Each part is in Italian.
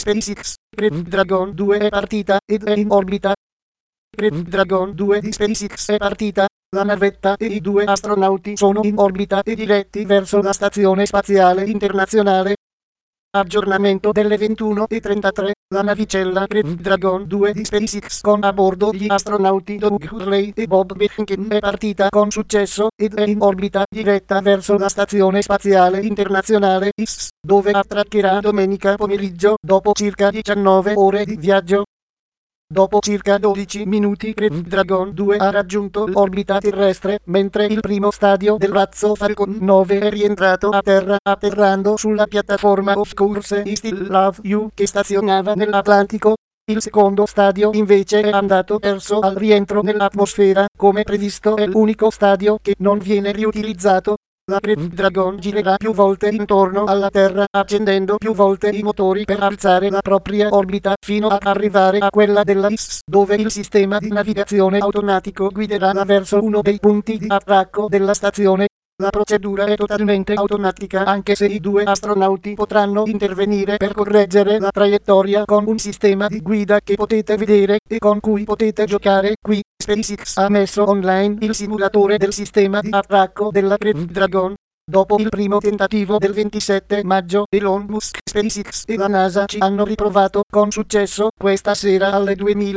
SpaceX. Crew Dragon 2 è partita ed è in orbita. Crew Dragon 2 di SpaceX è partita. La navetta e i 2 astronauti sono in orbita e diretti verso la Stazione Spaziale Internazionale. Aggiornamento delle 21:33. La navicella Crew Dragon 2 di SpaceX con a bordo gli astronauti Doug Hurley e Bob Behnken è partita con successo ed è in orbita diretta verso la Stazione Spaziale Internazionale ISS, dove attraccherà domenica pomeriggio dopo circa 19 ore di viaggio. Dopo circa 12 minuti Crew Dragon 2 ha raggiunto l'orbita terrestre, mentre il primo stadio del razzo Falcon 9 è rientrato a terra, atterrando sulla piattaforma Of Course I Still Love You che stazionava nell'Atlantico. Il secondo stadio invece è andato perso al rientro nell'atmosfera, come previsto è l'unico stadio che non viene riutilizzato. La Crew Dragon girerà più volte intorno alla Terra, accendendo più volte i motori per alzare la propria orbita, fino ad arrivare a quella della ISS, dove il sistema di navigazione automatico guiderà verso uno dei punti di attracco della stazione. La procedura è totalmente automatica, anche se i 2 astronauti potranno intervenire per correggere la traiettoria con un sistema di guida che potete vedere e con cui potete giocare qui. SpaceX ha messo online il simulatore del sistema di attracco della Crew Dragon. Dopo il primo tentativo del 27 maggio, Elon Musk, SpaceX e la NASA ci hanno riprovato con successo questa sera alle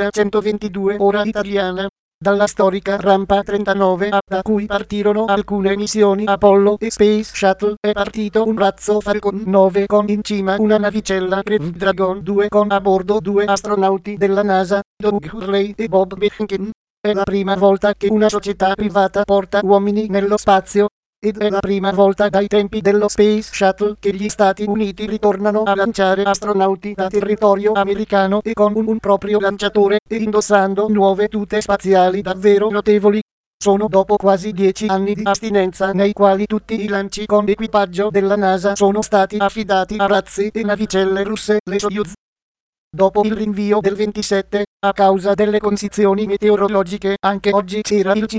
2122 ora italiana. Dalla storica rampa 39A da cui partirono alcune missioni Apollo e Space Shuttle è partito un razzo Falcon 9 con in cima una navicella Crew Dragon 2 con a bordo 2 astronauti della NASA, Doug Hurley e Bob Behnken. È la prima volta che una società privata porta uomini nello spazio. Ed è la prima volta dai tempi dello Space Shuttle che gli Stati Uniti ritornano a lanciare astronauti da territorio americano e con un proprio lanciatore e indossando nuove tute spaziali davvero notevoli. Sono dopo quasi 10 anni di astinenza nei quali tutti i lanci con equipaggio della NASA sono stati affidati a razzi e navicelle russe, le Soyuz. Dopo il rinvio del 27, a causa delle condizioni meteorologiche, anche oggi c'era il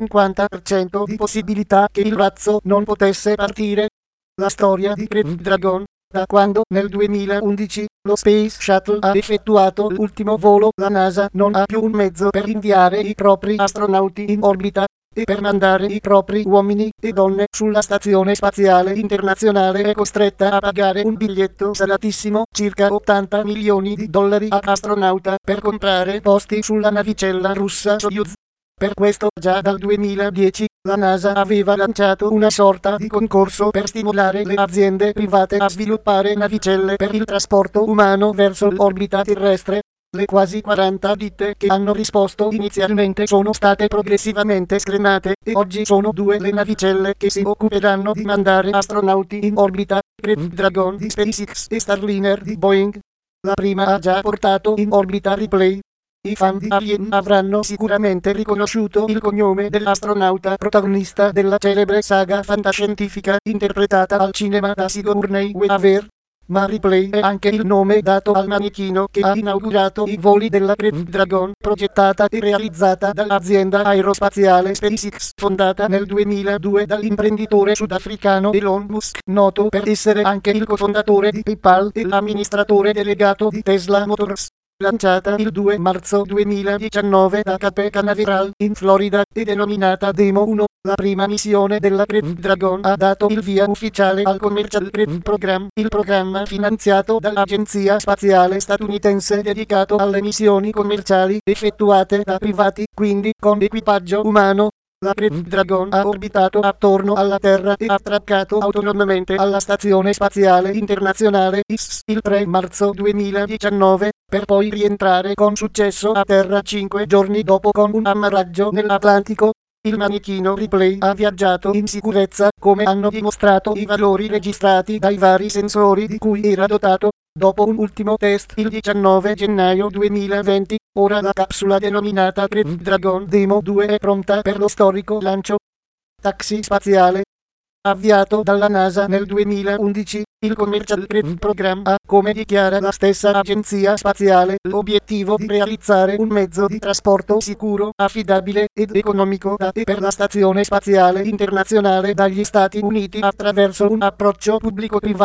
50% di possibilità che il razzo non potesse partire. La storia di Crew Dragon. Da quando, nel 2011, lo Space Shuttle ha effettuato l'ultimo volo, la NASA non ha più un mezzo per inviare i propri astronauti in orbita e per mandare i propri uomini e donne sulla Stazione Spaziale Internazionale è costretta a pagare un biglietto salatissimo, circa 80 milioni di dollari ad astronauta, per comprare posti sulla navicella russa Soyuz. Per questo, già dal 2010, la NASA aveva lanciato una sorta di concorso per stimolare le aziende private a sviluppare navicelle per il trasporto umano verso l'orbita terrestre. Le quasi 40 ditte che hanno risposto inizialmente sono state progressivamente scremate e oggi sono 2 le navicelle che si occuperanno di mandare astronauti in orbita, Crew Dragon di SpaceX e Starliner di Boeing. La prima ha già portato in orbita Ripley. I fan di Alien avranno sicuramente riconosciuto il cognome dell'astronauta protagonista della celebre saga fantascientifica interpretata al cinema da Sigourney Weaver. Ma Ripley è anche il nome dato al manichino che ha inaugurato i voli della Crew Dragon, progettata e realizzata dall'azienda aerospaziale SpaceX, fondata nel 2002 dall'imprenditore sudafricano Elon Musk, noto per essere anche il cofondatore di PayPal e l'amministratore delegato di Tesla Motors. Lanciata il 2 marzo 2019 da Cape Canaveral, in Florida, e denominata Demo 1, la prima missione della Crew Dragon ha dato il via ufficiale al Commercial Crew Program, il programma finanziato dall'Agenzia Spaziale Statunitense dedicato alle missioni commerciali effettuate da privati, quindi con equipaggio umano. La Crew Dragon ha orbitato attorno alla Terra e attraccato autonomamente alla Stazione Spaziale Internazionale ISS il 3 marzo 2019, per poi rientrare con successo a terra 5 giorni dopo con un ammaraggio nell'Atlantico. Il manichino Ripley ha viaggiato in sicurezza, come hanno dimostrato i valori registrati dai vari sensori di cui era dotato. Dopo un ultimo test il 19 gennaio 2020, ora la capsula denominata Crew Dragon Demo 2 è pronta per lo storico lancio. Taxi spaziale. Avviato dalla NASA nel 2011, il Commercial Crew Program ha, come dichiara la stessa agenzia spaziale, l'obiettivo di realizzare un mezzo di trasporto sicuro, affidabile ed economico da e per la Stazione Spaziale Internazionale dagli Stati Uniti attraverso un approccio pubblico-privato.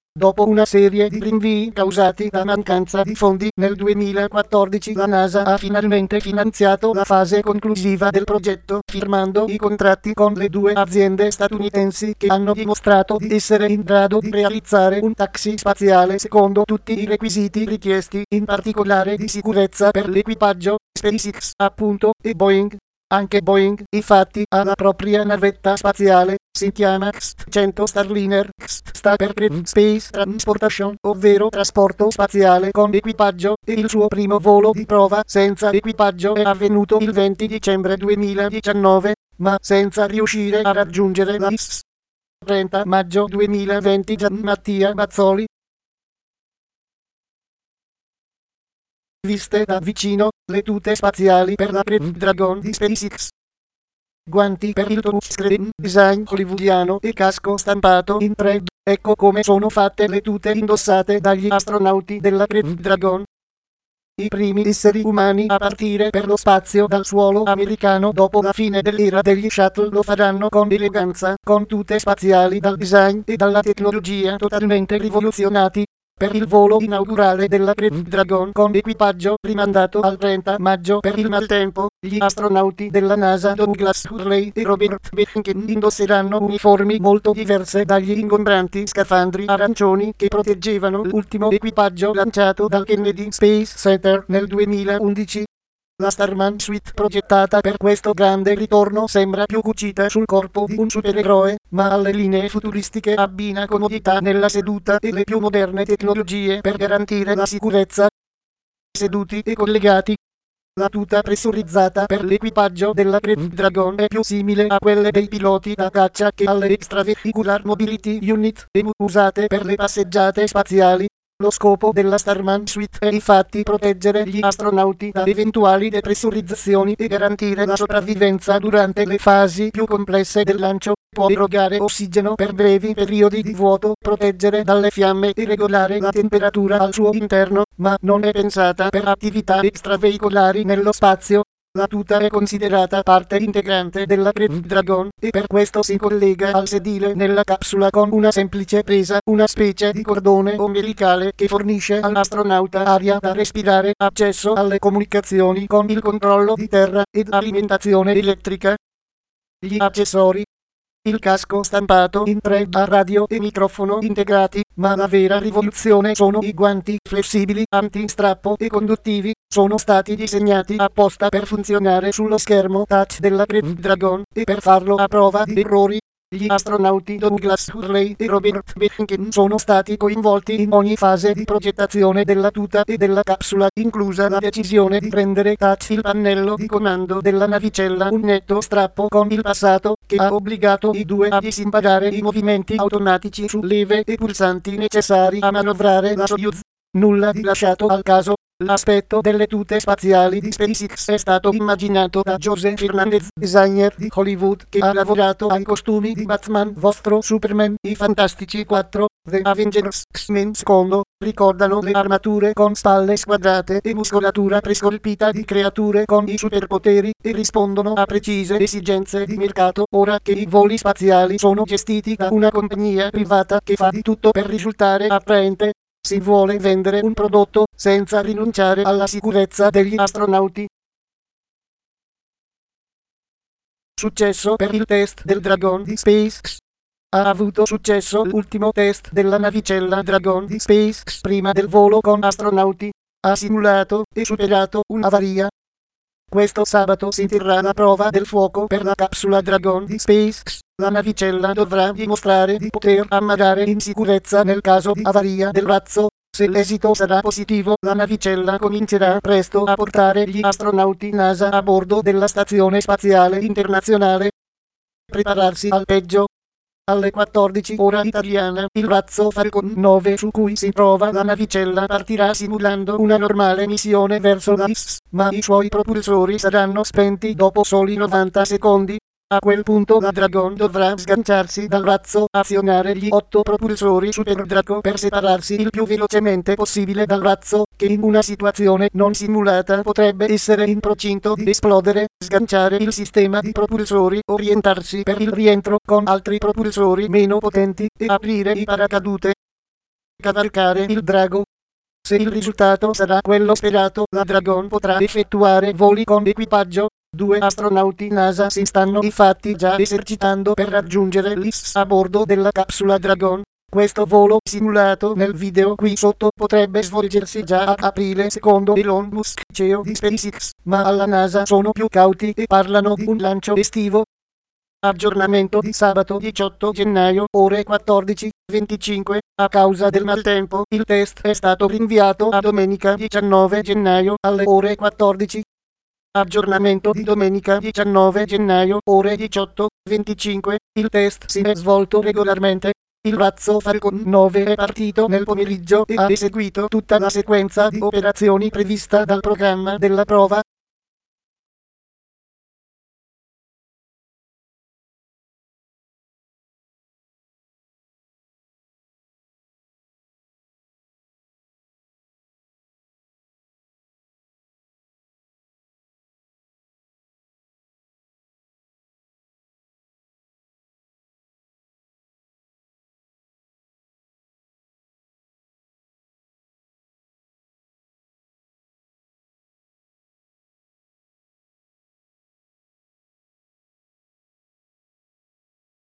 Dopo una serie di rinvii causati da mancanza di fondi, nel 2014 la NASA ha finalmente finanziato la fase conclusiva del progetto, firmando i contratti con le due aziende statunitensi che hanno dimostrato di essere in grado di realizzare un taxi spaziale secondo tutti i requisiti richiesti, in particolare di sicurezza per l'equipaggio. SpaceX, appunto, e Boeing. Anche Boeing, infatti, ha la propria navetta spaziale, si chiama X-100 Starliner. X sta per Crew Space Transportation, ovvero trasporto spaziale con equipaggio, e il suo primo volo di prova senza equipaggio è avvenuto il 20 dicembre 2019, ma senza riuscire a raggiungere la ISS. 30 maggio 2020 Gianmattia Bazzoli. Viste da vicino, le tute spaziali per la Crew Dragon di SpaceX. Guanti per il touchscreen, design hollywoodiano e casco stampato in 3D. Ecco come sono fatte le tute indossate dagli astronauti della Crew Dragon. I primi esseri umani a partire per lo spazio dal suolo americano dopo la fine dell'era degli shuttle lo faranno con eleganza, con tute spaziali dal design e dalla tecnologia totalmente rivoluzionati. Per il volo inaugurale della Crew Dragon con equipaggio rimandato al 30 maggio per il maltempo, gli astronauti della NASA Douglas Hurley e Robert Behnken indosseranno uniformi molto diverse dagli ingombranti scafandri arancioni che proteggevano l'ultimo equipaggio lanciato dal Kennedy Space Center nel 2011. La Starman Suite progettata per questo grande ritorno sembra più cucita sul corpo di un supereroe, ma alle linee futuristiche abbina comodità nella seduta e le più moderne tecnologie per garantire la sicurezza. Seduti e collegati. La tuta pressurizzata per l'equipaggio della Crew Dragon è più simile a quelle dei piloti da caccia che alle Extravehicular Mobility Unit, usate per le passeggiate spaziali. Lo scopo della Starman Suite è infatti proteggere gli astronauti da eventuali depressurizzazioni e garantire la sopravvivenza durante le fasi più complesse del lancio. Può erogare ossigeno per brevi periodi di vuoto, proteggere dalle fiamme e regolare la temperatura al suo interno, ma non è pensata per attività extraveicolari nello spazio. La tuta è considerata parte integrante della Crew Dragon e per questo si collega al sedile nella capsula con una semplice presa, una specie di cordone ombelicale che fornisce all'astronauta aria da respirare, accesso alle comunicazioni con il controllo di terra ed alimentazione elettrica. Gli accessori. Il casco stampato in 3D a radio e microfono integrati, ma la vera rivoluzione sono i guanti flessibili, anti-strappo e conduttivi. Sono stati disegnati apposta per funzionare sullo schermo touch della Crew Dragon, e per farlo a prova di errori. Gli astronauti Douglas Hurley e Robert Behnken sono stati coinvolti in ogni fase di progettazione della tuta e della capsula, inclusa la decisione di rendere touch il pannello di comando della navicella, un netto strappo con il passato, che ha obbligato i due a disimparare i movimenti automatici su leve e pulsanti necessari a manovrare la Soyuz. Nulla di lasciato al caso. L'aspetto delle tute spaziali di SpaceX è stato immaginato da Joseph Fernandez, designer di Hollywood, che ha lavorato ai costumi di Batman, vostro Superman, i Fantastici 4, The Avengers, X-Men secondo. Ricordano le armature con spalle squadrate e muscolatura prescolpita di creature con i superpoteri, e rispondono a precise esigenze di mercato, ora che i voli spaziali sono gestiti da una compagnia privata che fa di tutto per risultare attraente. Si vuole vendere un prodotto senza rinunciare alla sicurezza degli astronauti. Successo per il test del Dragon di SpaceX. Ha avuto successo l'ultimo test della navicella Dragon di SpaceX prima del volo con astronauti. Ha simulato e superato un'avaria. Questo sabato si terrà la prova del fuoco per la capsula Dragon di SpaceX. La navicella dovrà dimostrare di poter ammarrare in sicurezza nel caso di avaria del razzo. Se l'esito sarà positivo, la navicella comincerà presto a portare gli astronauti NASA a bordo della Stazione Spaziale Internazionale. Prepararsi al peggio. Alle 14 ora italiana, il razzo Falcon 9 su cui si trova la navicella partirà simulando una normale missione verso la ISS, ma i suoi propulsori saranno spenti dopo soli 90 secondi. A quel punto la Dragon dovrà sganciarsi dal razzo, azionare gli 8 propulsori Super Draco per separarsi il più velocemente possibile dal razzo, che in una situazione non simulata potrebbe essere in procinto di esplodere, sganciare il sistema di propulsori, orientarsi per il rientro con altri propulsori meno potenti, e aprire i paracadute. cavalcare il drago. Se il risultato sarà quello sperato, la Dragon potrà effettuare voli con equipaggio. 2 astronauti NASA si stanno infatti già esercitando per raggiungere l'ISS a bordo della capsula Dragon. Questo volo simulato nel video qui sotto potrebbe svolgersi già a aprile secondo Elon Musk, CEO di SpaceX, ma alla NASA sono più cauti e parlano di un lancio estivo. Aggiornamento di sabato 18 gennaio, ore 14:25. A causa del maltempo, il test è stato rinviato a domenica 19 gennaio alle ore 14. Aggiornamento di domenica 19 gennaio, ore 18:25. Il test si è svolto regolarmente. Il razzo Falcon 9 è partito nel pomeriggio e ha eseguito tutta la sequenza di operazioni prevista dal programma della prova.